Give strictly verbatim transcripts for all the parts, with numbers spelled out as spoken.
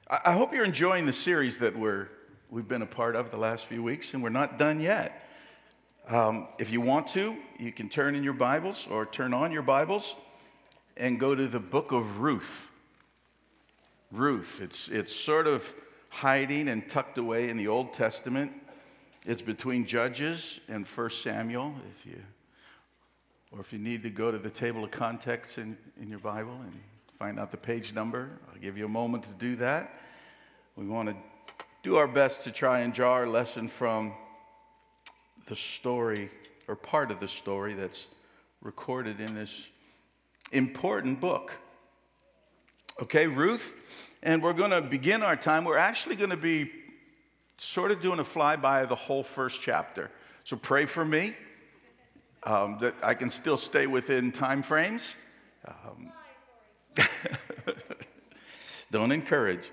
I I hope you're enjoying the series that we're, we've been a part of the last few weeks, and we're not done yet. Um, if you want to, you can turn in your Bibles or turn on your Bibles and go to the book of Ruth. Ruth, it's, it's sort of hiding and tucked away in the Old Testament. It's between Judges and First Samuel, if you, or if you need to go to the table of contents in, in your Bible and find out the page number. I'll give you a moment to do that. We want to do our best to try and draw our lesson from the story, or part of the story that's recorded in this important book. Okay, Ruth, and we're going to begin our time. We're actually going to be sort of doing a flyby of the whole first chapter. So pray for me um, that I can still stay within time frames. Um, Don't encourage.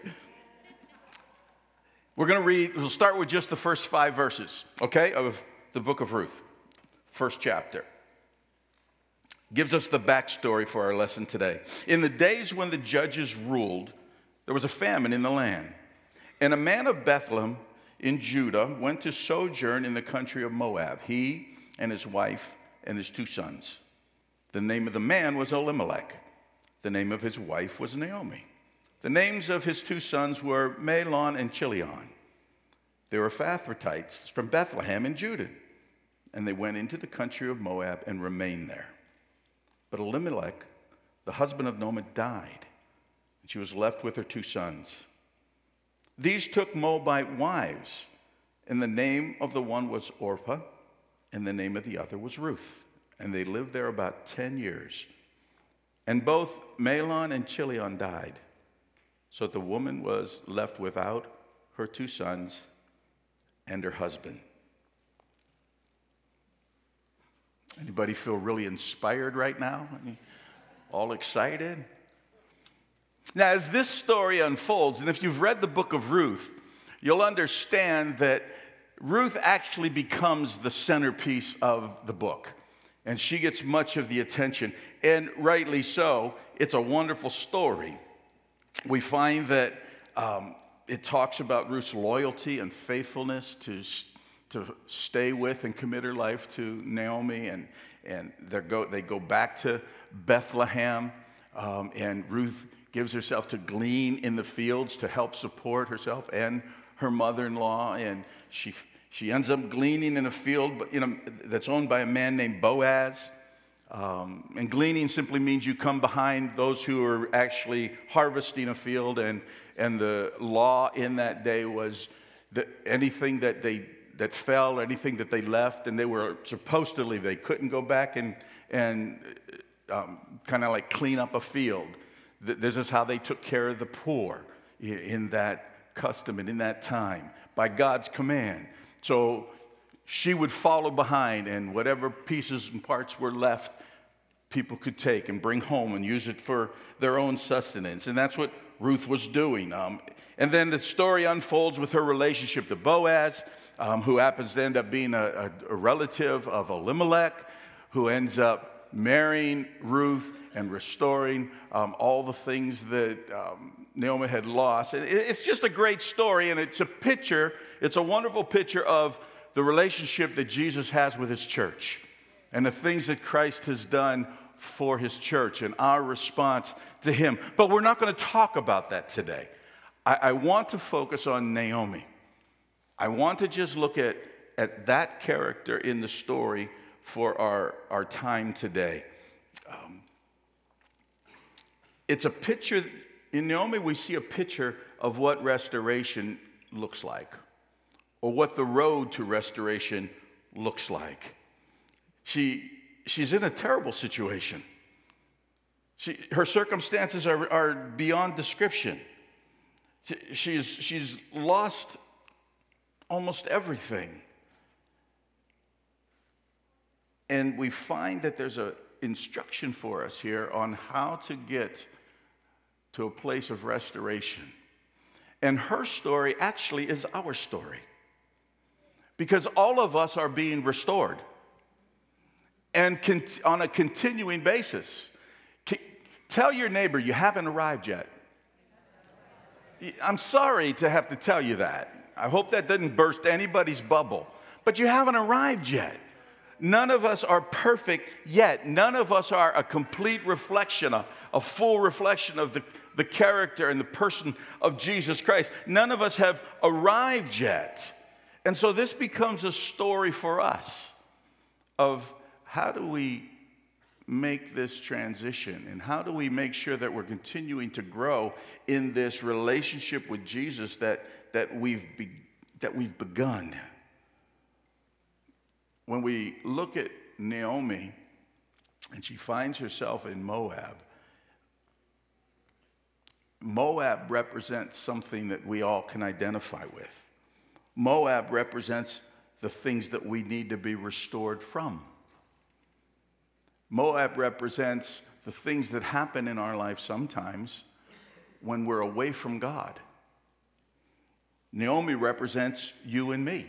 We're going to read, we'll start with just the first five verses, okay, of the book of Ruth, first chapter. Gives us the backstory for our lesson today. In the days when the judges ruled, there was a famine in the land. And a man of Bethlehem in Judah went to sojourn in the country of Moab, he and his wife and his two sons. The name of the man was Elimelech. The name of his wife was Naomi. The names of his two sons were Mahlon and Chilion. They were Ephrathites from Bethlehem in Judah. And they went into the country of Moab and remained there. But Elimelech, the husband of Naomi, died, and she was left with her two sons. These took Moabite wives, and the name of the one was Orpah, and the name of the other was Ruth. And they lived there about ten years. And both Mahlon and Chilion died, so that the woman was left without her two sons and her husband. Anybody feel really inspired right now? I mean, all excited? Now, as this story unfolds, and if you've read the book of Ruth, you'll understand that Ruth actually becomes the centerpiece of the book. And she gets much of the attention, and rightly so. It's a wonderful story. We find that um, it talks about Ruth's loyalty and faithfulness to to stay with and commit her life to Naomi, and and they go they go back to Bethlehem, um, and Ruth gives herself to glean in the fields to help support herself and her mother-in-law, and she she ends up gleaning in a field, you know, that's owned by a man named Boaz. Um, and gleaning simply means you come behind those who are actually harvesting a field, and and the law in that day was that anything that they that fell, anything that they left, and they were supposed to leave. They couldn't go back and and um, kind of like clean up a field. This is how they took care of the poor in that custom and in that time, by God's command. So she would follow behind, and whatever pieces and parts were left, people could take and bring home and use it for their own sustenance. And that's what Ruth was doing. Um, and then the story unfolds with her relationship to Boaz, um, who happens to end up being a, a, a relative of Elimelech, who ends up marrying Ruth and restoring um, all the things that um, Naomi had lost. And it, it's just a great story, and it's a picture, it's a wonderful picture of the relationship that Jesus has with his church and the things that Christ has done for his church and our response to him. But we're not going to talk about that today. I, I want to focus on Naomi. I want to just look at, at that character in the story for our, our time today. Um, it's a picture, in Naomi we see a picture of what restoration looks like, or what the road to restoration looks like. She, she's in a terrible situation. She, her circumstances are, are beyond description. She, she's, she's lost almost everything. And we find that there's an instruction for us here on how to get to a place of restoration. And her story actually is our story, because all of us are being restored, and cont- on a continuing basis. C- tell your neighbor you haven't arrived yet. I'm sorry to have to tell you that. I hope that didn't burst anybody's bubble. But you haven't arrived yet. None of us are perfect yet. None of us are a complete reflection, a, a full reflection of the, the character and the person of Jesus Christ. None of us have arrived yet. And so this becomes a story for us of how do we make this transition, and how do we make sure that we're continuing to grow in this relationship with Jesus that, that, we've, be, that we've begun. When we look at Naomi, and she finds herself in Moab, Moab represents something that we all can identify with. Moab represents the things that we need to be restored from. Moab represents the things that happen in our life sometimes when we're away from God. Naomi represents you and me.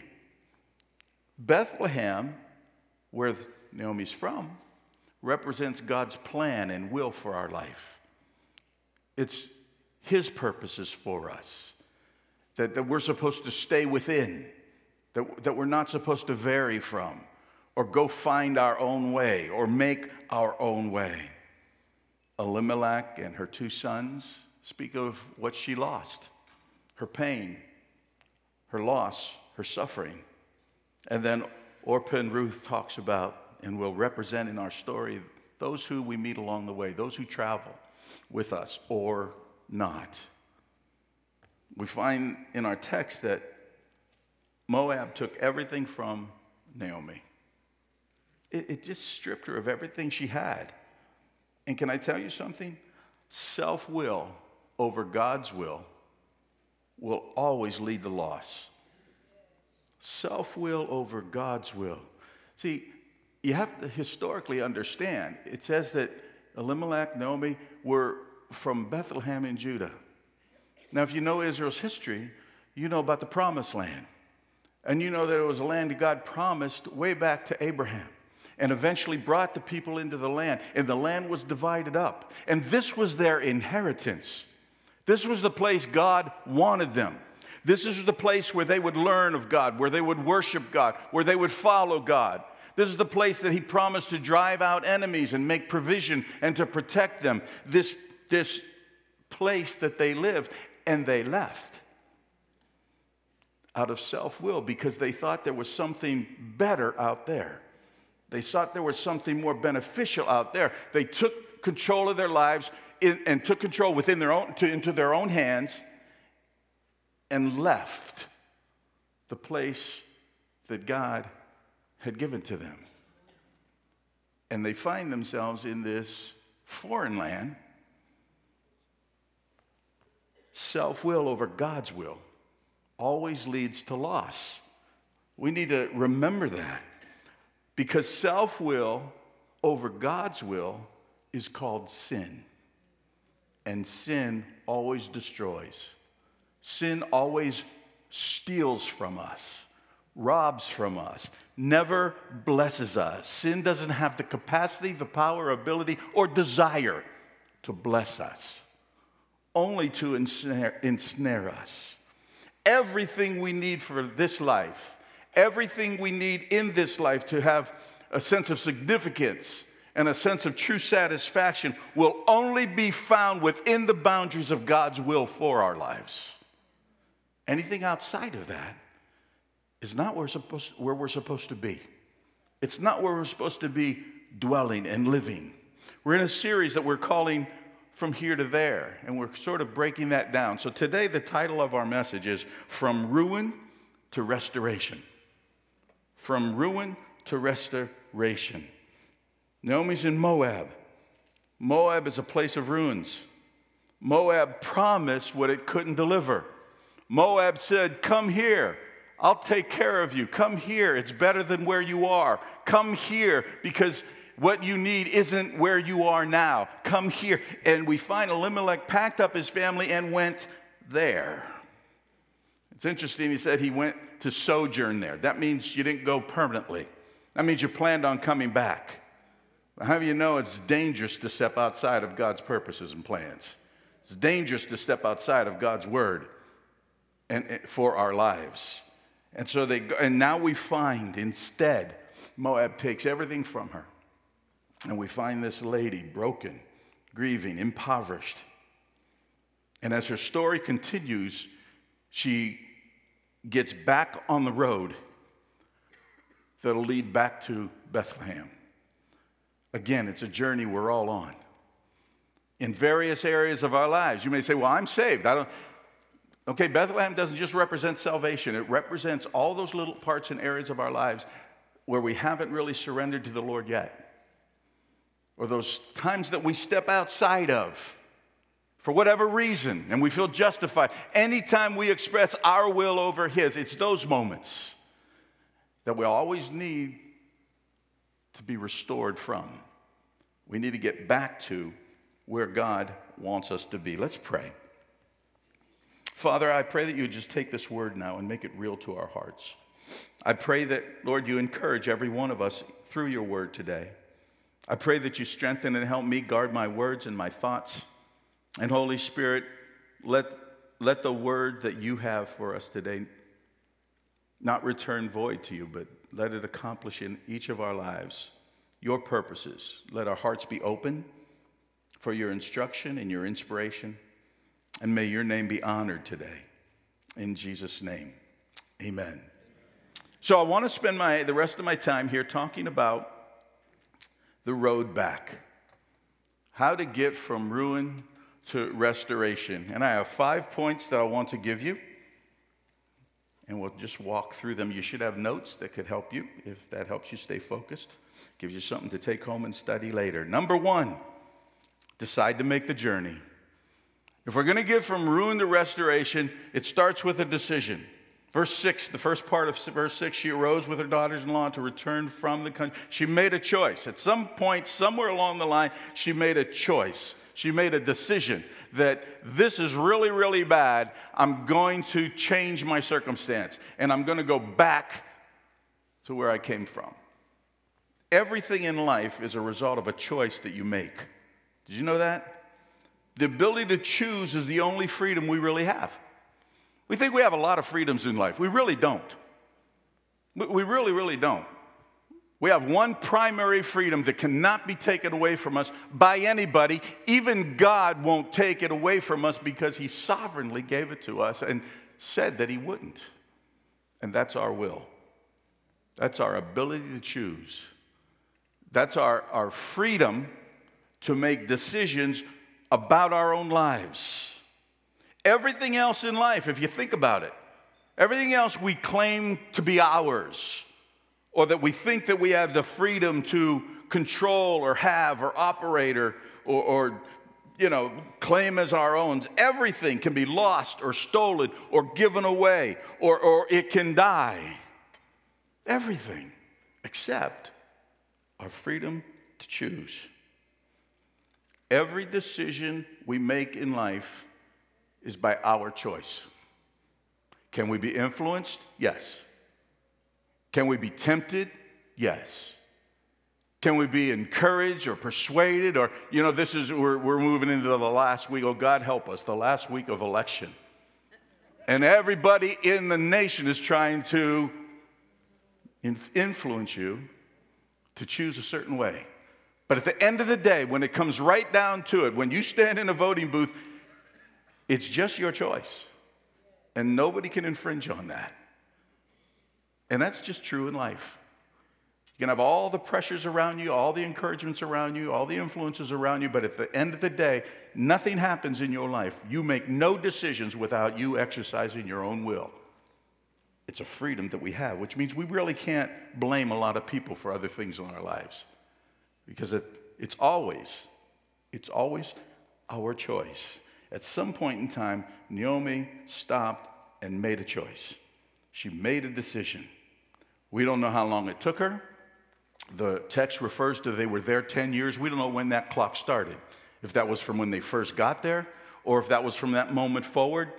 Bethlehem, where Naomi's from, represents God's plan and will for our life. It's His purposes for us, that, that we're supposed to stay within, that, that we're not supposed to vary from, or go find our own way, or make our own way. Elimelech and her two sons speak of what she lost, her pain, her loss, her suffering. And then Orpah and Ruth talks about, and will represent in our story, those who we meet along the way, those who travel with us or not. We find in our text that Moab took everything from Naomi. It, it just stripped her of everything she had. And can I tell you something? Self-will over God's will will always lead to loss. Self-will over God's will. See, you have to historically understand, it says that Elimelech, Naomi were from Bethlehem in Judah. Now, if you know Israel's history, you know about the Promised Land. And you know that it was a land that God promised way back to Abraham, and eventually brought the people into the land. And the land was divided up. And this was their inheritance. This was the place God wanted them. This is the place where they would learn of God, where they would worship God, where they would follow God. This is the place that He promised to drive out enemies and make provision and to protect them. This, this place that they lived, and they left out of self-will because they thought there was something better out there. They thought there was something more beneficial out there. They took control of their lives in, and took control within their own, to, into their own hands, and left the place that God had given to them. And they find themselves in this foreign land. Self-will over God's will always leads to loss. We need to remember that. Because self-will over God's will is called sin. And sin always destroys. Sin always steals from us, robs from us, never blesses us. Sin doesn't have the capacity, the power, ability, or desire to bless us, only to ensnare, ensnare us. Everything we need for this life, everything we need in this life to have a sense of significance and a sense of true satisfaction will only be found within the boundaries of God's will for our lives. Anything outside of that is not where we're supposed, where we're supposed to be. It's not where we're supposed to be dwelling and living. We're in a series that we're calling From Here to There, and we're sort of breaking that down. So today the title of our message is From Ruin to Restoration. From ruin to restoration. Naomi's in Moab. Moab is a place of ruins. Moab promised what it couldn't deliver. Moab said, come here. I'll take care of you. Come here. It's better than where you are. Come here because what you need isn't where you are now. Come here. And we find Elimelech packed up his family and went there. It's interesting, he said he went to sojourn there. That means you didn't go permanently. That means you planned on coming back. How do you know it's dangerous to step outside of God's purposes and plans? It's dangerous to step outside of God's word and for our lives. And so they go, and now we find instead Moab takes everything from her. And we find this lady broken, grieving, impoverished. And as her story continues, she gets back on the road that'll lead back to Bethlehem. Again, it's a journey we're all on. In various areas of our lives. You may say, well, I'm saved. I don't. Okay, Bethlehem doesn't just represent salvation. It represents all those little parts and areas of our lives where we haven't really surrendered to the Lord yet. Or those times that we step outside of for whatever reason and we feel justified. Anytime we express our will over His, it's those moments that we always need to be restored from. We need to get back to where God wants us to be. Let's pray. Father, I pray that you would just take this word now and make it real to our hearts. I pray that, Lord, you encourage every one of us through your word today. I pray that you strengthen and help me guard my words and my thoughts. And Holy Spirit, let, let the word that you have for us today not return void to you, but let it accomplish in each of our lives your purposes. Let our hearts be open for your instruction and your inspiration. And may your name be honored today. In Jesus' name, amen. So I want to spend my, the rest of my time here talking about the road back. How to get from ruin to restoration. And I have five points that I want to give you. And we'll just walk through them. You should have notes that could help you if that helps you stay focused. Gives you something to take home and study later. Number one, decide to make the journey. If we're going to get from ruin to restoration, it starts with a decision. Verse six, the first part of verse six, she arose with her daughters-in-law to return from the country. She made a choice. At some point, somewhere along the line, she made a choice. She made a decision that this is really, really bad. I'm going to change my circumstance, and I'm going to go back to where I came from. Everything in life is a result of a choice that you make. Did you know that? The ability to choose is the only freedom we really have. We think we have a lot of freedoms in life. We really don't. We really, really don't. We have one primary freedom that cannot be taken away from us by anybody. Even God won't take it away from us because He sovereignly gave it to us and said that He wouldn't. And that's our will. That's our ability to choose. That's our, our freedom to make decisions about our own lives. Everything else in life, if you think about it, everything else we claim to be ours, or that we think that we have the freedom to control or have or operate or, or, or you know, claim as our own, everything can be lost or stolen or given away, or, or it can die. Everything except our freedom to choose. Every decision we make in life is by our choice. Can we be influenced? Yes. Can we be tempted? Yes. Can we be encouraged or persuaded? Or, you know, this is, we're, we're moving into the last week. Oh, God help us, the last week of election. And everybody in the nation is trying to influence you to choose a certain way. But at the end of the day, when it comes right down to it, when you stand in a voting booth, it's just your choice. And nobody can infringe on that. And that's just true in life. You can have all the pressures around you, all the encouragements around you, all the influences around you, but at the end of the day, nothing happens in your life. You make no decisions without you exercising your own will. It's a freedom that we have, which means we really can't blame a lot of people for other things in our lives. Because it, it's always, it's always our choice. At some point in time, Naomi stopped and made a choice. She made a decision. We don't know how long it took her. The text refers to they were there ten years. We don't know when that clock started. If that was from when they first got there, or if that was from that moment forward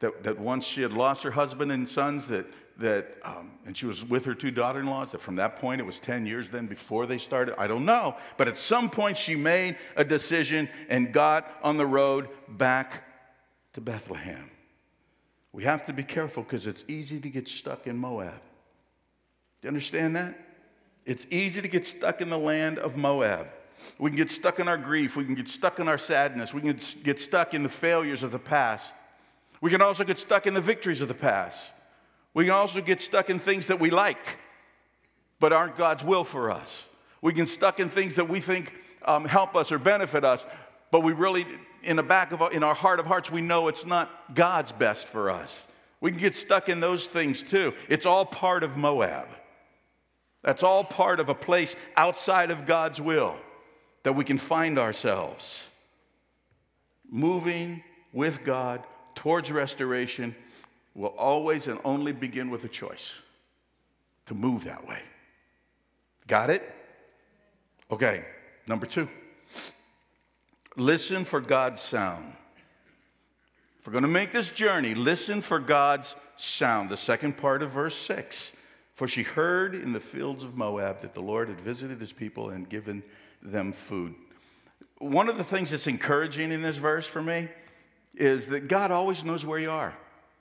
that, that once she had lost her husband and sons, that, that um, and she was with her two daughter-in-laws, that from that point it was ten years then before they started. I don't know. But at some point she made a decision and got on the road back to Bethlehem. We have to be careful because it's easy to get stuck in Moab. Do you understand that? It's easy to get stuck in the land of Moab. We can get stuck in our grief. We can get stuck in our sadness. We can get stuck in the failures of the past. We can also get stuck in the victories of the past. We can also get stuck in things that we like, but aren't God's will for us. We can get stuck in things that we think um, help us or benefit us, but we really, in the back of our, in our heart of hearts, we know it's not God's best for us. We can get stuck in those things too. It's all part of Moab. That's all part of a place outside of God's will that we can find ourselves. Moving with God towards restoration will always and only begin with a choice to move that way. Got it? Okay, number two. Listen for God's sound. If we're going to make this journey, listen for God's sound. The second part of verse six. For she heard in the fields of Moab that the Lord had visited his people and given them food. One of the things that's encouraging in this verse for me is that God always knows where you are.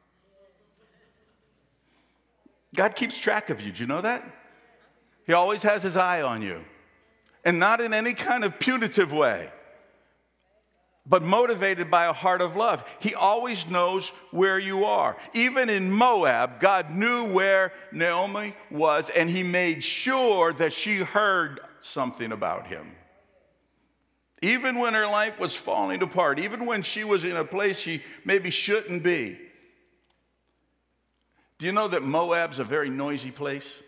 God keeps track of you. Do you know that? He always has his eye on you. And not in any kind of punitive way, but motivated by a heart of love. He always knows where you are. Even in Moab, God knew where Naomi was, and he made sure that she heard something about him. Even when her life was falling apart, even when she was in a place she maybe shouldn't be. Do you know that Moab's a very noisy place?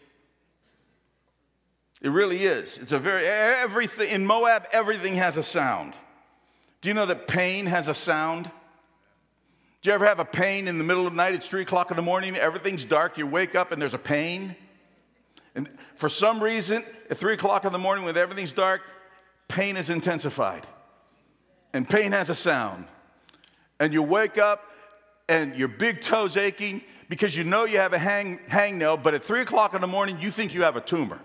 It really is. It's a very, everything, in Moab, everything has a sound. Do you know that pain has a sound? Do you ever have a pain in the middle of the night? It's three o'clock in the morning, everything's dark, you wake up and there's a pain. And for some reason, at three o'clock in the morning when everything's dark, pain is intensified. And pain has a sound. And you wake up and your big toe's aching because you know you have a hang, hangnail, but at three o'clock in the morning, you think you have a tumor.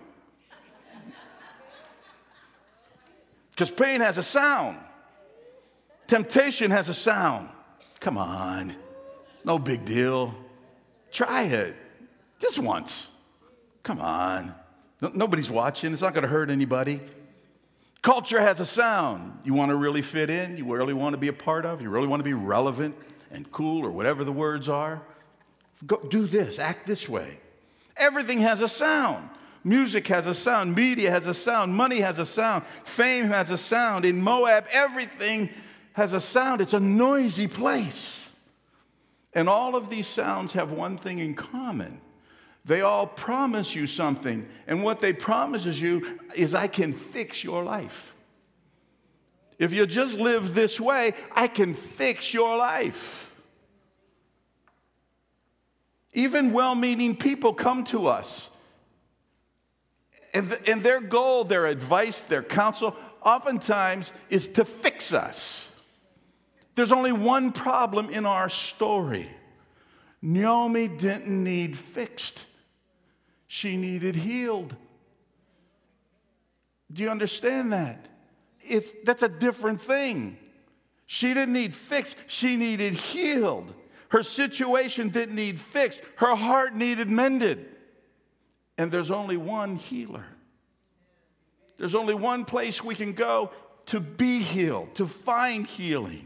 Because pain has a sound. Temptation has a sound. Come on. It's no big deal. Try it. Just once. Come on. No, nobody's watching. It's not going to hurt anybody. Culture has a sound. You want to really fit in? You really want to be a part of? You really want to be relevant and cool or whatever the words are? Go, do this. Act this way. Everything has a sound. Music has a sound. Media has a sound. Money has a sound. Fame has a sound. In Moab, everything has a sound. It's a noisy place. And all of these sounds have one thing in common. They all promise you something. And what they promises you is, I can fix your life. If you just live this way, I can fix your life. Even well-meaning people come to us. And, th- and their goal, their advice, their counsel, oftentimes is to fix us. There's only one problem in our story. Naomi didn't need fixed. She needed healed. Do you understand that? It's, that's a different thing. She didn't need fixed. She needed healed. Her situation didn't need fixed. Her heart needed mended. And there's only one healer. There's only one place we can go to be healed, to find healing.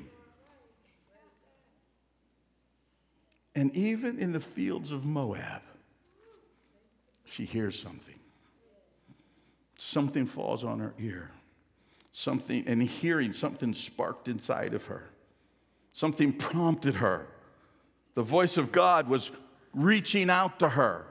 And even in the fields of Moab, she hears something. Something falls on her ear. Something, and hearing something sparked inside of her. Something prompted her. The voice of God was reaching out to her,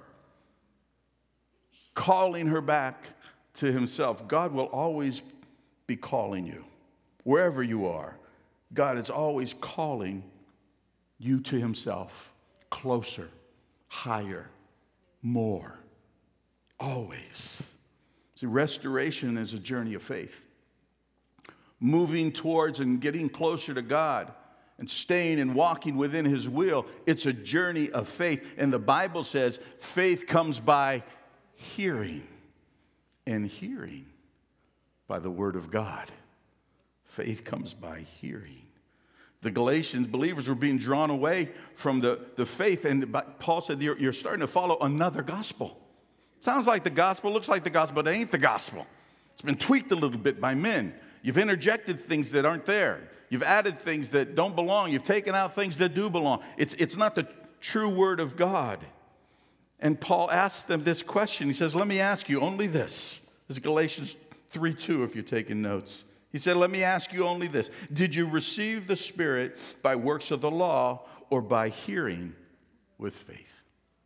calling her back to himself. God will always be calling you. Wherever you are, God is always calling you to himself. Closer, higher, more. Always. See, restoration is a journey of faith. Moving towards and getting closer to God and staying and walking within his will. It's a journey of faith. And the Bible says faith comes by hearing, and hearing by the word of God. Faith comes by hearing. The Galatians believers were being drawn away from the, the faith, and Paul said, you're, you're starting to follow another gospel. Sounds like the gospel, looks like the gospel, but it ain't the gospel. It's been tweaked a little bit by men. You've interjected things that aren't there. You've added things that don't belong. You've taken out things that do belong. It's, it's not the true word of God. And Paul asked them this question. He says, let me ask you only this. This is Galatians three two if you're taking notes. He said, let me ask you only this. Did you receive the Spirit by works of the law or by hearing with faith?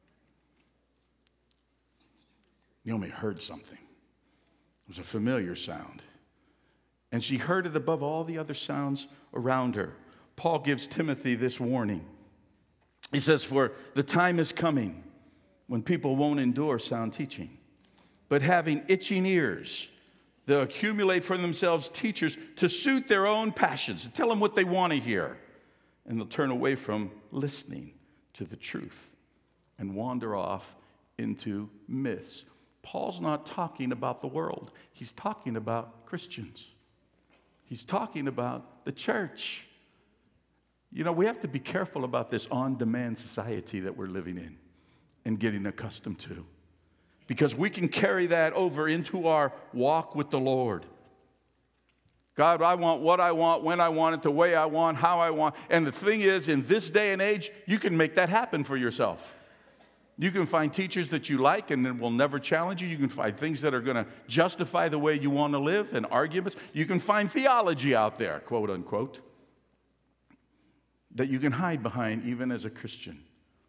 Naomi heard something. It was a familiar sound. And she heard it above all the other sounds around her. Paul gives Timothy this warning. He says, for the time is coming when people won't endure sound teaching, but having itching ears, they'll accumulate for themselves teachers to suit their own passions, to tell them what they want to hear. And they'll turn away from listening to the truth and wander off into myths. Paul's not talking about the world. He's talking about Christians. He's talking about the church. You know, we have to be careful about this on-demand society that we're living in and getting accustomed to, because we can carry that over into our walk with the Lord. God, I want what I want, when I want it, the way I want, how I want. And the thing is, in this day and age, you can make that happen for yourself. You can find teachers that you like and that will never challenge you. You can find things that are going to justify the way you want to live and arguments. You can find theology out there, quote unquote, that you can hide behind even as a Christian.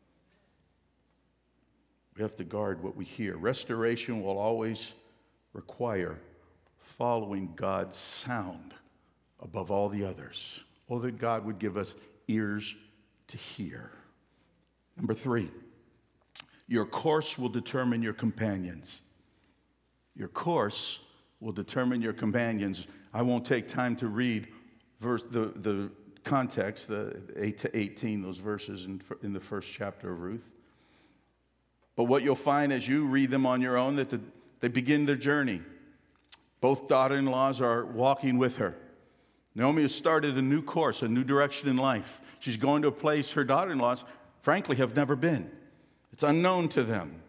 We have to guard what we hear. Restoration will always require following God's sound above all the others. Oh, that God would give us ears to hear. Number three, your course will determine your companions. Your course will determine your companions. I won't take time to read verse, the, the context, the eight to eighteen, those verses in, in the first chapter of Ruth. But what you'll find as you read them on your own, that the, they begin their journey. Both daughter-in-laws are walking with her. Naomi has started a new course, a new direction in life. She's going to a place her daughter-in-laws, frankly, have never been. It's unknown to them.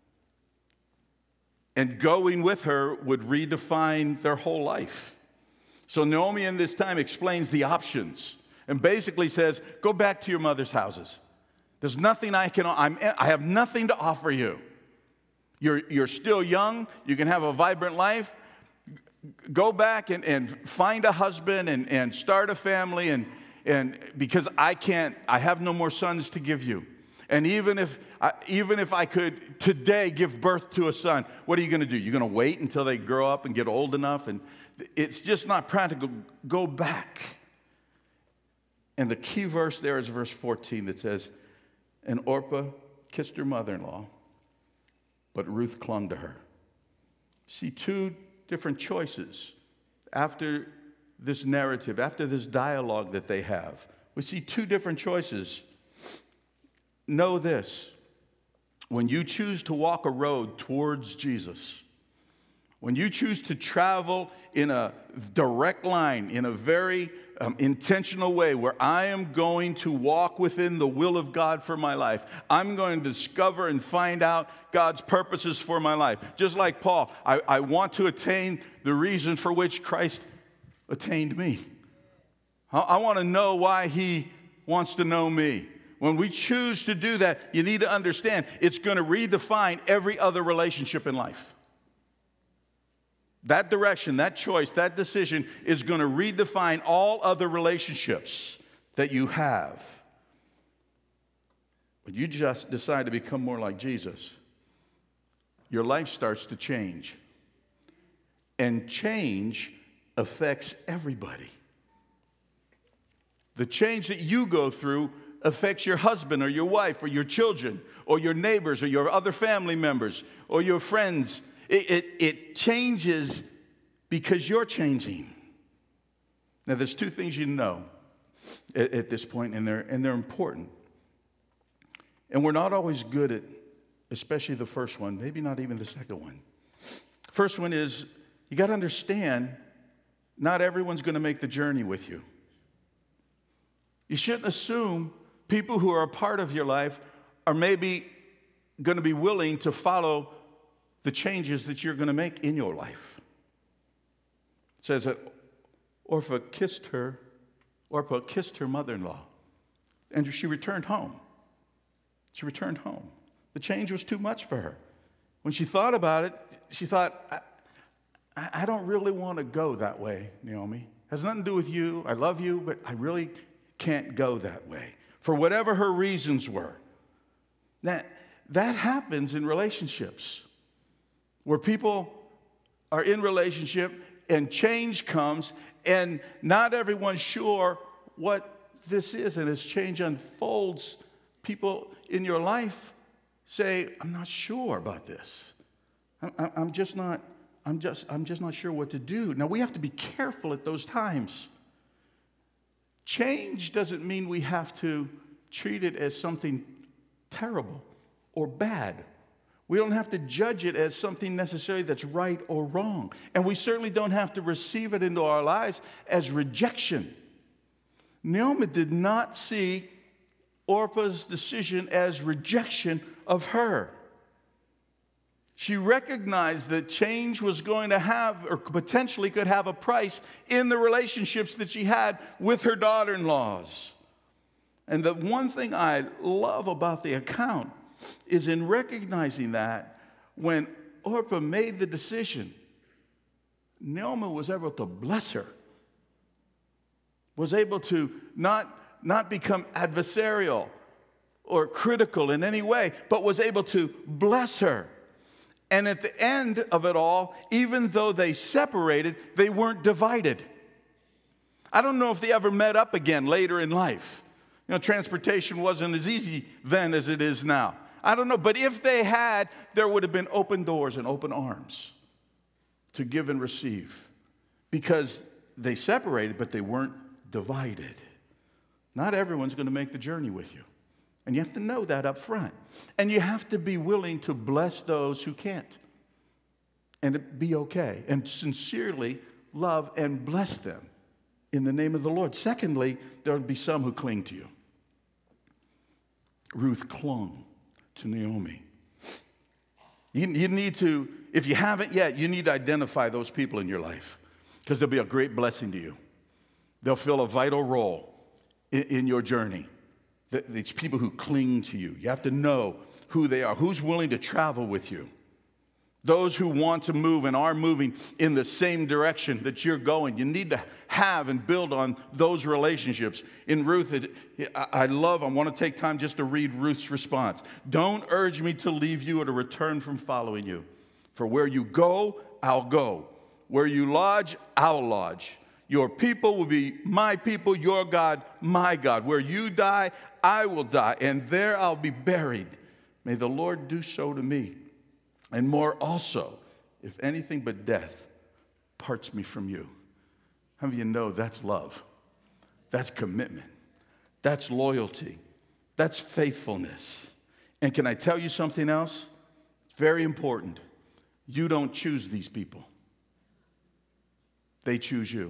And going with her would redefine their whole life. So Naomi in this time explains the options and basically says, go back to your mother's houses. There's nothing I can, I'm, I have nothing to offer you. You're, you're still young. You can have a vibrant life. Go back and, and find a husband and, and start a family. And, and because I can't, I have no more sons to give you. And even if, I, even if I could today give birth to a son, what are you going to do? You're going to wait until they grow up and get old enough? And it's just not practical. Go back. And the key verse there is verse fourteen that says, and Orpah kissed her mother-in-law, but Ruth clung to her. See, two different choices after this narrative, after this dialogue that they have. We see two different choices. Know this, when you choose to walk a road towards Jesus, when you choose to travel in a direct line, in a very um, intentional way, where I am going to walk within the will of God for my life, I'm going to discover and find out God's purposes for my life. Just like Paul, I, I want to attain the reason for which Christ attained me. I, I want to know why he wants to know me. When we choose to do that, you need to understand it's going to redefine every other relationship in life. That direction, that choice, that decision is going to redefine all other relationships that you have. When you just decide to become more like Jesus, your life starts to change. And change affects everybody. The change that you go through affects your husband or your wife or your children or your neighbors or your other family members or your friends. It, it, it changes because you're changing. Now, there's two things you know. at, at this point, and they're, and they're important. And we're not always good at, especially the first one, maybe not even the second one. First one is, you got to understand, not everyone's going to make the journey with you. You shouldn't assume people who are a part of your life are maybe going to be willing to follow the changes that you're going to make in your life. It says that Orpah kissed her, Orpah kissed her mother-in-law, and she returned home. She returned home. The change was too much for her. When she thought about it, she thought, I, I don't really want to go that way, Naomi. It has nothing to do with you. I love you, but I really can't go that way, for whatever her reasons were. That, that happens in relationships, where people are in relationship and change comes, and not everyone's sure what this is. And as change unfolds, people in your life say, I'm not sure about this. I'm, I'm just not, I'm just, I'm just not sure what to do. Now, we have to be careful at those times. Change doesn't mean we have to treat it as something terrible or bad. We don't have to judge it as something necessarily that's right or wrong. And we certainly don't have to receive it into our lives as rejection. Naomi did not see Orpah's decision as rejection of her. She recognized that change was going to have, or potentially could have, a price in the relationships that she had with her daughter-in-laws. And the one thing I love about the account is in recognizing that when Orpah made the decision, Naomi was able to bless her, was able to not, not become adversarial or critical in any way, but was able to bless her. And at the end of it all, even though they separated, they weren't divided. I don't know if they ever met up again later in life. You know, transportation wasn't as easy then as it is now. I don't know, but if they had, there would have been open doors and open arms to give and receive, because they separated, but they weren't divided. Not everyone's going to make the journey with you. And you have to know that up front. And you have to be willing to bless those who can't. And be okay. And sincerely love and bless them in the name of the Lord. Secondly, there will be some who cling to you. Ruth clung to Naomi. You, you need to, if you haven't yet, you need to identify those people in your life, because they'll be a great blessing to you. They'll fill a vital role in, in your journey. These people who cling to you. You have to know who they are, who's willing to travel with you. Those who want to move and are moving in the same direction that you're going. You need to have and build on those relationships. In Ruth, it, I love, I want to take time just to read Ruth's response. Don't urge me to leave you or to return from following you. For where you go, I'll go. Where you lodge, I'll lodge. Your people will be my people, your God, my God. Where you die, I will die, and there I'll be buried. May the Lord do so to me, and more also, if anything but death parts me from you. How many of you know that's love? That's commitment. That's loyalty. That's faithfulness. And can I tell you something else? Very important. You don't choose these people. They choose you.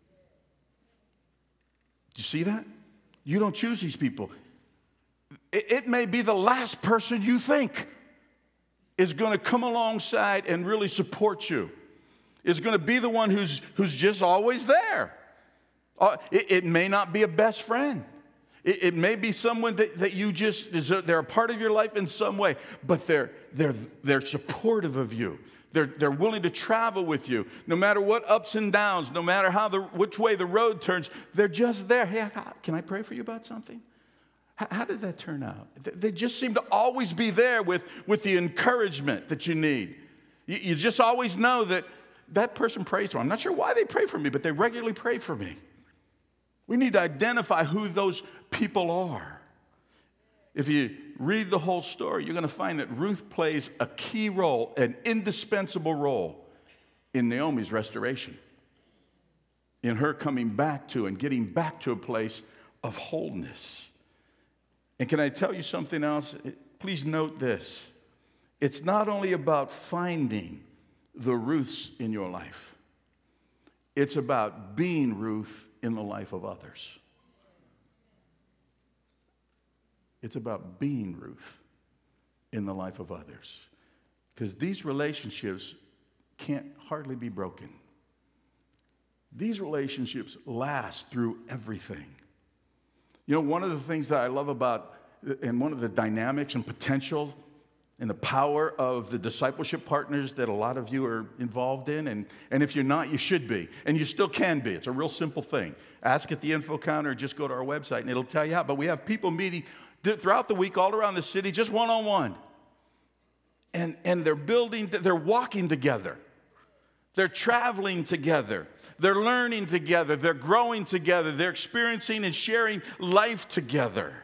Do you see that? You don't choose these people. It, it may be the last person you think is going to come alongside and really support you. Is going to be the one who's, who's just always there. Uh, it, it may not be a best friend. It, it may be someone that, that you just, is a, they're a part of your life in some way, but they're, they're, they're supportive of you. They're, they're willing to travel with you. No matter what ups and downs, no matter how the, which way the road turns, they're just there. Hey, can I pray for you about something? How, how did that turn out? They just seem to always be there with, with the encouragement that you need. You, you just always know that that person prays for me. I'm not sure why they pray for me, but they regularly pray for me. We need to identify who those people are. If you read the whole story, you're going to find that Ruth plays a key role, an indispensable role in Naomi's restoration, in her coming back to and getting back to a place of wholeness. And can I tell you something else? Please note this. It's not only about finding the Ruths in your life. It's about being Ruth in the life of others. It's about being Ruth in the life of others. Because these relationships can't hardly be broken. These relationships last through everything. You know, one of the things that I love about, and one of the dynamics and potential and the power of the discipleship partners that a lot of you are involved in, and, and if you're not, you should be, and you still can be. It's a real simple thing. Ask at the info counter, just go to our website, and it'll tell you how. But we have people meeting throughout the week all around the city, just one-on-one. And, and they're building, they're walking together. They're traveling together. They're learning together. They're growing together. They're experiencing and sharing life together.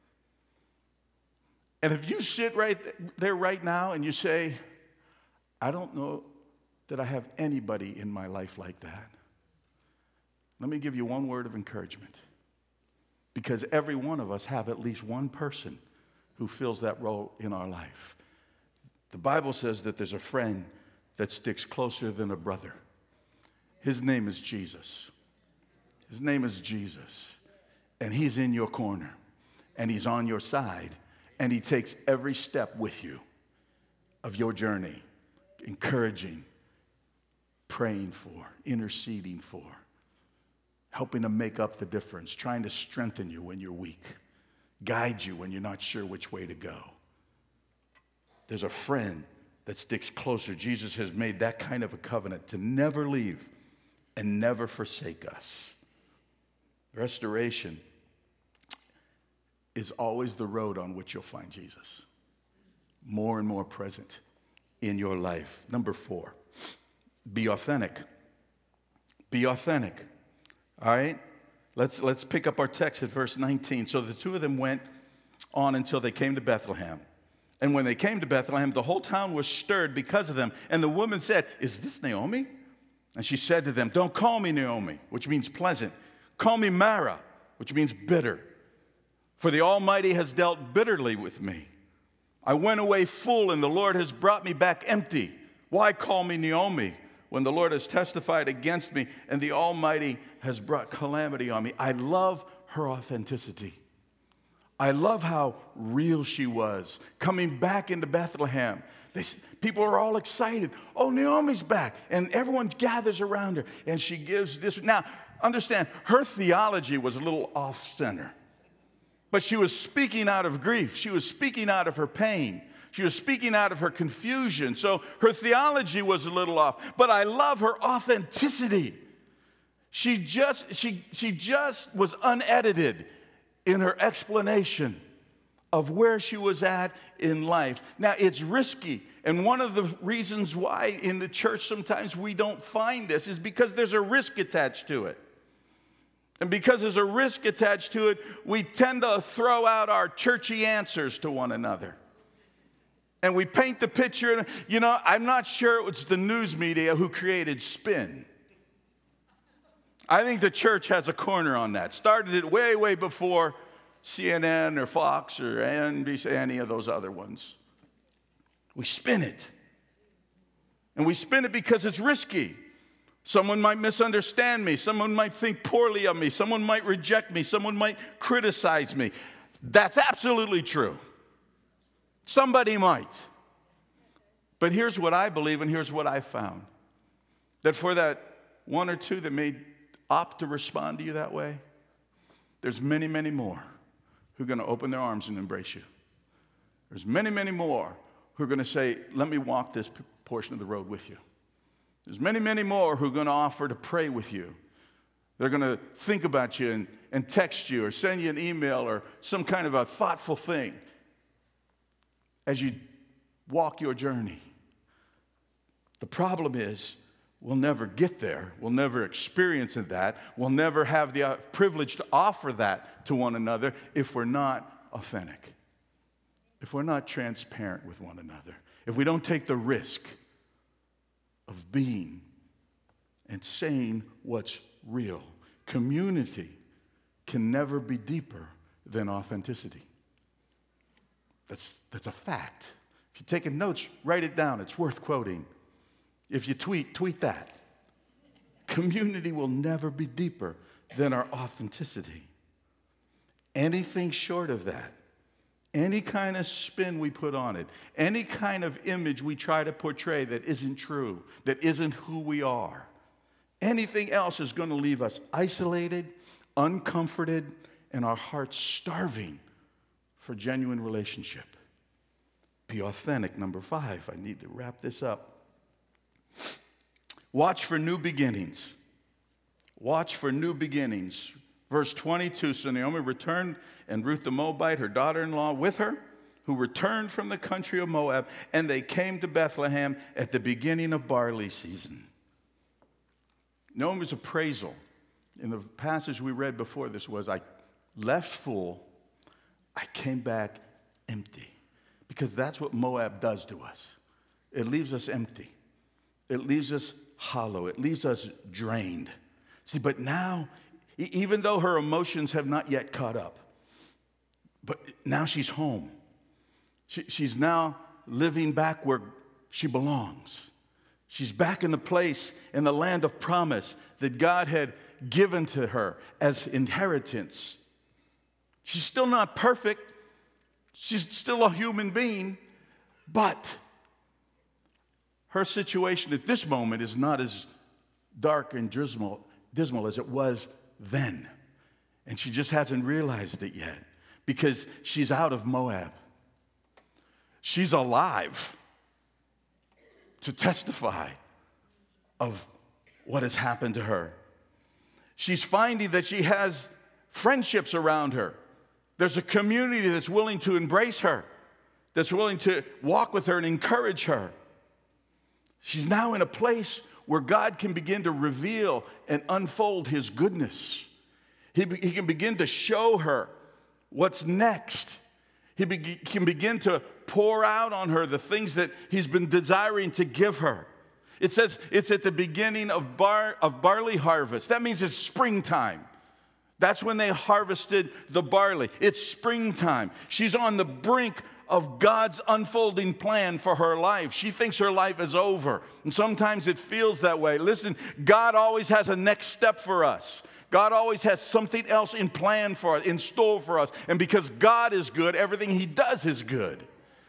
And if you sit right there right now and you say, I don't know that I have anybody in my life like that, let me give you one word of encouragement. Because every one of us have at least one person who fills that role in our life. The Bible says that there's a friend that sticks closer than a brother. His name is Jesus. His name is Jesus. And he's in your corner. And he's on your side. And he takes every step with you of your journey, encouraging, praying for, interceding for, helping to make up the difference, trying to strengthen you when you're weak, guide you when you're not sure which way to go. There's a friend that sticks closer. Jesus has made that kind of a covenant to never leave and never forsake us. Restoration is always the road on which you'll find Jesus. More and more present in your life. Number four, be authentic. Be authentic. All right? Let's, let's pick up our text at verse nineteen. So the two of them went on until they came to Bethlehem. And when they came to Bethlehem, the whole town was stirred because of them. And the woman said, is this Naomi? And she said to them, don't call me Naomi, which means pleasant. Call me Mara, which means bitter. For the Almighty has dealt bitterly with me. I went away full, and the Lord has brought me back empty. Why call me Naomi when the Lord has testified against me and the Almighty has brought calamity on me? I love her authenticity. I love how real she was. Coming back into Bethlehem, they, people are all excited. Oh, Naomi's back. And everyone gathers around her, and she gives this. Now, understand, her theology was a little off-center. But she was speaking out of grief. She was speaking out of her pain. She was speaking out of her confusion. So her theology was a little off. But I love her authenticity. She just, she, she just was unedited in her explanation of where she was at in life. Now, it's risky. And one of the reasons why in the church sometimes we don't find this is because there's a risk attached to it. And because there's a risk attached to it, we tend to throw out our churchy answers to one another. And we paint the picture. You know, I'm not sure it was the news media who created spin. I think the church has a corner on that. Started it way, way before C N N or Fox or N B C, any of those other ones. We spin it. And we spin it because it's risky. Someone might misunderstand me. Someone might think poorly of me. Someone might reject me. Someone might criticize me. That's absolutely true. Somebody might. But here's what I believe, and here's what I found. That for that one or two that may opt to respond to you that way, there's many, many more who are going to open their arms and embrace you. There's many, many more who are going to say, let me walk this portion of the road with you. There's many, many more who are going to offer to pray with you. They're going to think about you and, and text you or send you an email or some kind of a thoughtful thing as you walk your journey. The problem is we'll never get there. We'll never experience that. We'll never have the privilege to offer that to one another if we're not authentic, if we're not transparent with one another, if we don't take the risk of being and saying what's real. Community can never be deeper than authenticity. That's, that's a fact. If you're taking notes, write it down. It's worth quoting. If you tweet, tweet that. Community will never be deeper than our authenticity. Anything short of that, any kind of spin we put on it, any kind of image we try to portray that isn't true, that isn't who we are, anything else is going to leave us isolated, uncomforted, and our hearts starving for genuine relationship. Be authentic. Number five, I need to wrap this up. Watch for new beginnings. Watch for new beginnings. Verse twenty-two, so Naomi returned, and Ruth the Moabite, her daughter-in-law, with her, who returned from the country of Moab, and they came to Bethlehem at the beginning of barley season. Naomi's appraisal in the passage we read before this was, I left full, I came back empty. Because that's what Moab does to us. It leaves us empty. It leaves us hollow. It leaves us drained. See, but now, even though her emotions have not yet caught up, but now she's home. She, she's now living back where she belongs. She's back in the place, in the land of promise that God had given to her as inheritance. She's still not perfect. She's still a human being, but her situation at this moment is not as dark and dismal, dismal as it was then. And she just hasn't realized it yet because she's out of Moab. She's alive to testify of what has happened to her. She's finding that she has friendships around her. There's a community that's willing to embrace her, that's willing to walk with her and encourage her. She's now in a place where God can begin to reveal and unfold His goodness. He, be, he can begin to show her what's next. He be, can begin to pour out on her the things that He's been desiring to give her. It says it's at the beginning of, bar, of barley harvest. That means it's springtime. That's when they harvested the barley. It's springtime. She's on the brink of God's unfolding plan for her life. She thinks her life is over. And sometimes it feels that way. Listen, God always has a next step for us. God always has something else in plan for us, in store for us. And because God is good, everything He does is good.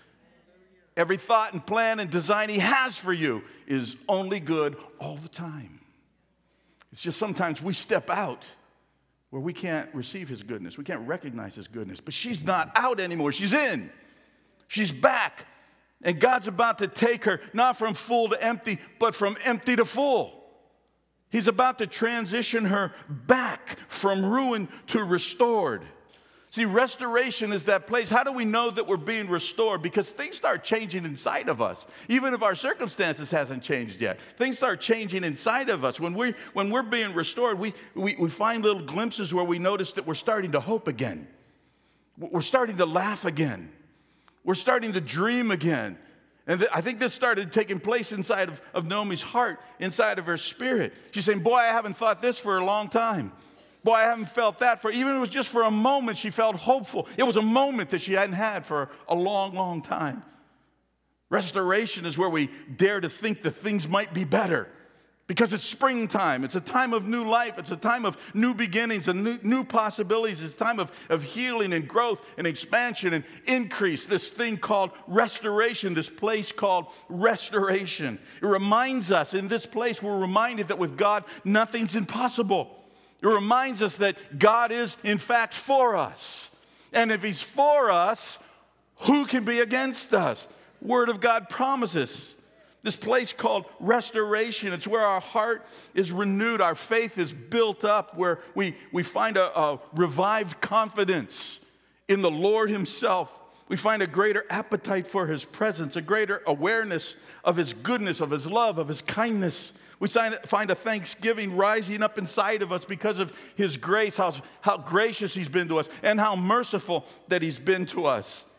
Every thought and plan and design He has for you is only good all the time. It's just sometimes we step out where we can't receive His goodness. We can't recognize His goodness. But she's not out anymore. She's in. She's back. And God's about to take her, not from full to empty, but from empty to full. He's about to transition her back from ruin to restored. See, restoration is that place. How do we know that we're being restored? Because things start changing inside of us. Even if our circumstances hasn't changed yet. Things start changing inside of us. When, we, when we're being restored, we, we, we find little glimpses where we notice that we're starting to hope again. We're starting to laugh again. We're starting to dream again. And th- I think this started taking place inside of, of Naomi's heart, inside of her spirit. She's saying, boy, I haven't thought this for a long time. Boy, I haven't felt that for, even if it was just for a moment, she felt hopeful. It was a moment that she hadn't had for a long, long time. Restoration is where we dare to think that things might be better because it's springtime. It's a time of new life. It's a time of new beginnings and new, new possibilities. It's a time of, of healing and growth and expansion and increase. This thing called restoration, this place called restoration. It reminds us in this place, we're reminded that with God, nothing's impossible. It reminds us that God is, in fact, for us. And if He's for us, who can be against us? Word of God promises. This place called restoration, it's where our heart is renewed, our faith is built up, where we, we find a, a revived confidence in the Lord Himself. We find a greater appetite for His presence, a greater awareness of His goodness, of His love, of His kindness. We find a thanksgiving rising up inside of us because of His grace, how, how gracious He's been to us, and how merciful that He's been to us.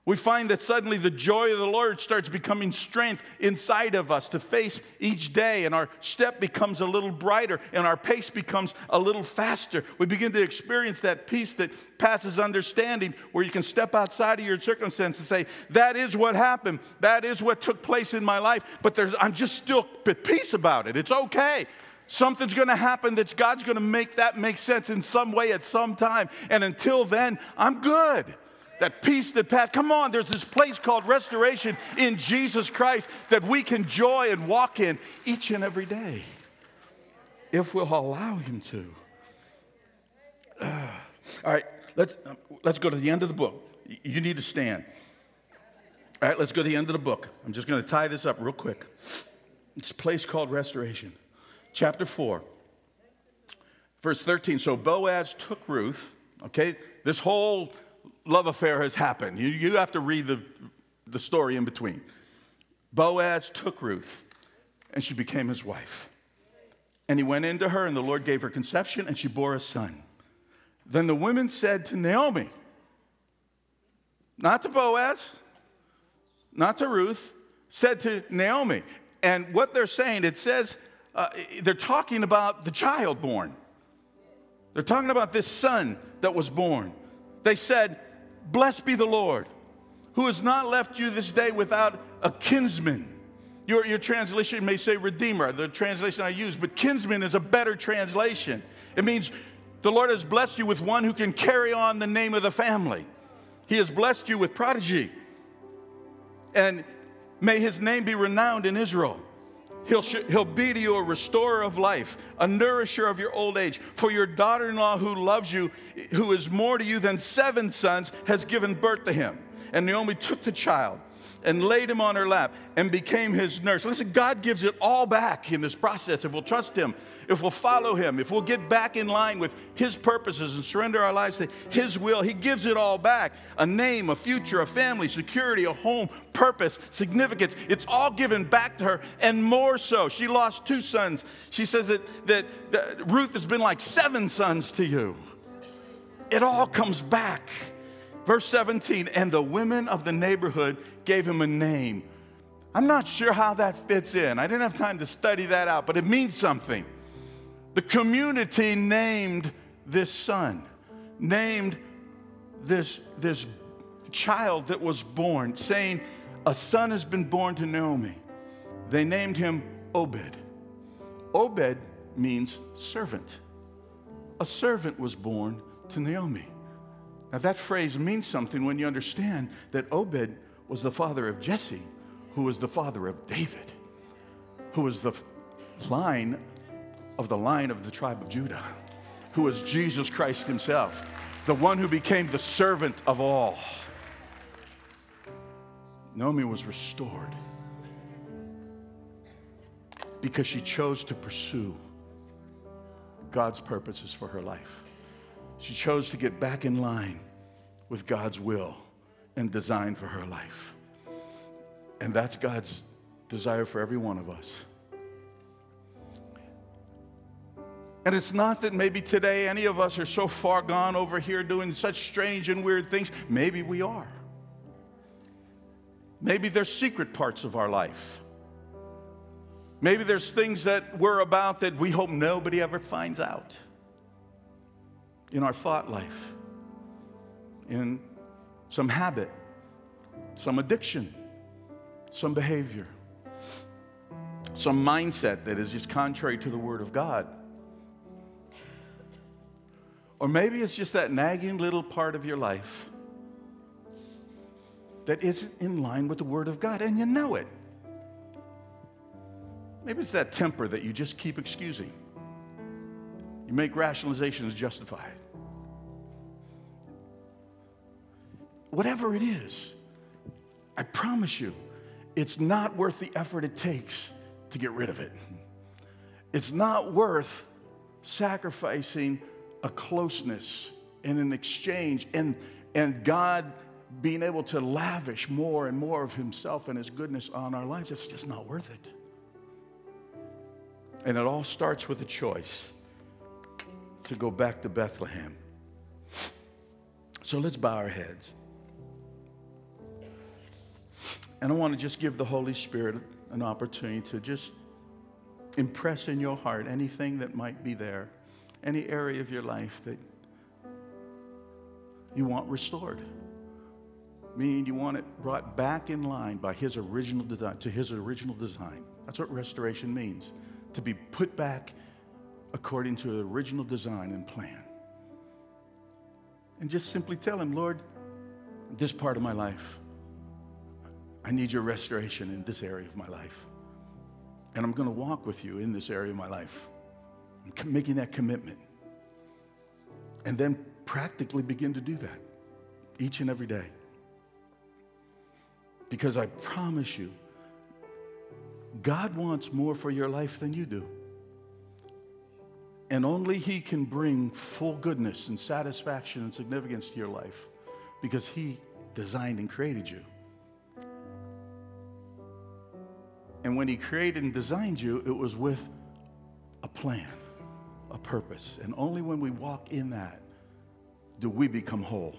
We find that suddenly the joy of the Lord starts becoming strength inside of us to face each day, and our step becomes a little brighter, and our pace becomes a little faster. We begin to experience that peace that passes understanding, where you can step outside of your circumstance and say, that is what happened. That is what took place in my life, but there's, I'm just still at peace about it. It's okay. Something's going to happen that God's going to make that make sense in some way at some time, and until then, I'm good. That peace that passes. Come on, there's this place called restoration in Jesus Christ that we can joy and walk in each and every day if we'll allow Him to. Uh, all right, let's, uh, let's go to the end of the book. You need to stand. All right, let's go to the end of the book. I'm just going to tie this up real quick. It's a place called restoration. Chapter four, verse thirteen. So Boaz took Ruth, okay? This whole love affair has happened. You, you have to read the, the story in between. Boaz took Ruth, and she became his wife. And he went into her, and the Lord gave her conception, and she bore a son. Then the women said to Naomi, not to Boaz, not to Ruth, said to Naomi. And what they're saying, it says, uh, they're talking about the child born. They're talking about this son that was born. They said, blessed be the Lord, who has not left you this day without a kinsman. Your, your translation may say redeemer, the translation I use, but kinsman is a better translation. It means the Lord has blessed you with one who can carry on the name of the family. He has blessed you with prodigy. And may his name be renowned in Israel. He'll, he'll be to you a restorer of life, a nourisher of your old age. For your daughter-in-law who loves you, who is more to you than seven sons, has given birth to him. And Naomi took the child and laid him on her lap and became his nurse. Listen, God gives it all back in this process if we'll trust him, if we'll follow him, if we'll get back in line with his purposes and surrender our lives to his will. He gives it all back. A name, a future, a family, security, a home, purpose, significance. It's all given back to her, and more so. She lost two sons. She says that, that, that Ruth has been like seven sons to you. It all comes back. Verse seventeen, and the women of the neighborhood gave him a name. I'm not sure how that fits in. I didn't have time to study that out, but it means something. The community named this son, named this, this child that was born, saying, a son has been born to Naomi. They named him Obed. Obed means servant. A servant was born to Naomi. Now that phrase means something when you understand that Obed was the father of Jesse, who was the father of David, who was the line of the line of the tribe of Judah, who was Jesus Christ himself, the one who became the servant of all. Naomi was restored because she chose to pursue God's purposes for her life. She chose to get back in line with God's will and design for her life. And that's God's desire for every one of us. And it's not that maybe today any of us are so far gone over here doing such strange and weird things. Maybe we are. Maybe there's secret parts of our life. Maybe there's things that we're about that we hope nobody ever finds out. In our thought life, in some habit, some addiction, some behavior, some mindset that is just contrary to the Word of God. Or maybe it's just that nagging little part of your life that isn't in line with the Word of God, and you know it. Maybe it's that temper that you just keep excusing. You make rationalizations justified. Whatever it is, I promise you, it's not worth the effort it takes to get rid of it. It's not worth sacrificing a closeness and an exchange and, and God being able to lavish more and more of himself and his goodness on our lives. It's just not worth it. And it all starts with a choice to go back to Bethlehem. So let's bow our heads. And I want to just give the Holy Spirit an opportunity to just impress in your heart anything that might be there, any area of your life that you want restored. Meaning you want it brought back in line by his original design, to his original design. That's what restoration means, to be put back according to the original design and plan. And just simply tell him, Lord, this part of my life, I need your restoration in this area of my life. And I'm going to walk with you in this area of my life. I'm making that commitment. And then practically begin to do that each and every day. Because I promise you, God wants more for your life than you do. And only he can bring full goodness and satisfaction and significance to your life because he designed and created you. And when he created and designed you, it was with a plan, a purpose. And only when we walk in that do we become whole.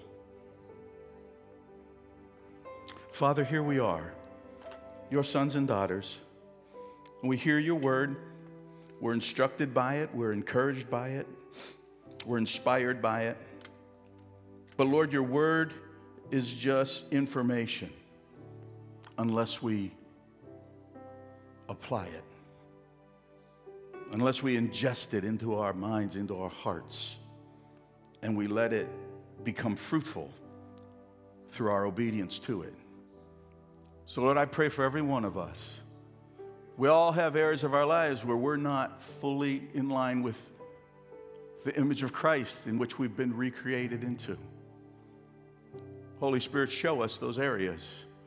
Father, here we are, your sons and daughters, and we hear your word. We're instructed by it. We're encouraged by it. We're inspired by it. But Lord, your word is just information unless we apply it, unless we ingest it into our minds, into our hearts, and we let it become fruitful through our obedience to it. So, Lord, I pray for every one of us. We all have areas of our lives where we're not fully in line with the image of Christ in which we've been recreated into. Holy Spirit, show us those areas.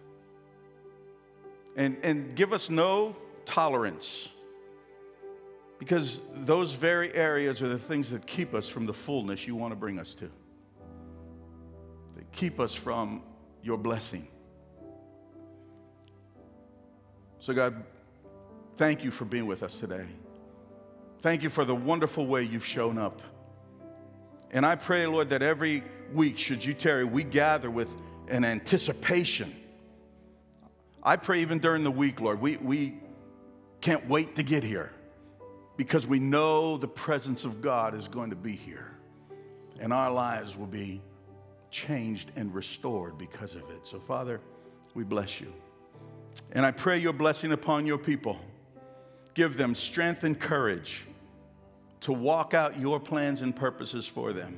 And, and give us no tolerance, because those very areas are the things that keep us from the fullness you want to bring us to. They keep us from your blessing. So God, thank you for being with us today. Thank you for the wonderful way you've shown up. And I pray, Lord, that every week, should you tarry, we gather with an anticipation. I pray even during the week, Lord, we, we can't wait to get here because we know the presence of God is going to be here. And our lives will be changed and restored because of it. So, Father, we bless you. And I pray your blessing upon your people. Give them strength and courage to walk out your plans and purposes for them.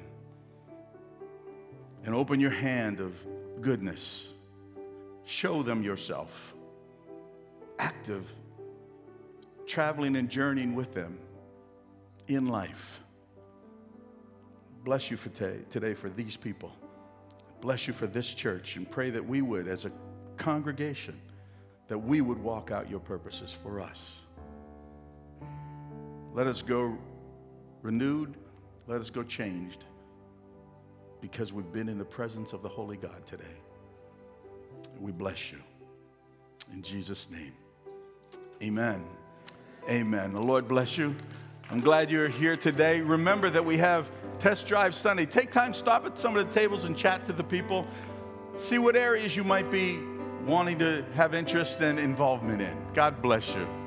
And open your hand of goodness. Show them yourself. Active, traveling and journeying with them in life. Bless you for today, today for these people. Bless you for this church, and pray that we would, as a congregation, that we would walk out your purposes for us. Let us go renewed. Let us go changed, because we've been in the presence of the Holy God today. We bless you. In Jesus' name, amen. Amen. The Lord bless you. I'm glad you're here today. Remember that we have Test Drive Sunday. Take time, stop at some of the tables and chat to the people. See what areas you might be wanting to have interest and involvement in. God bless you.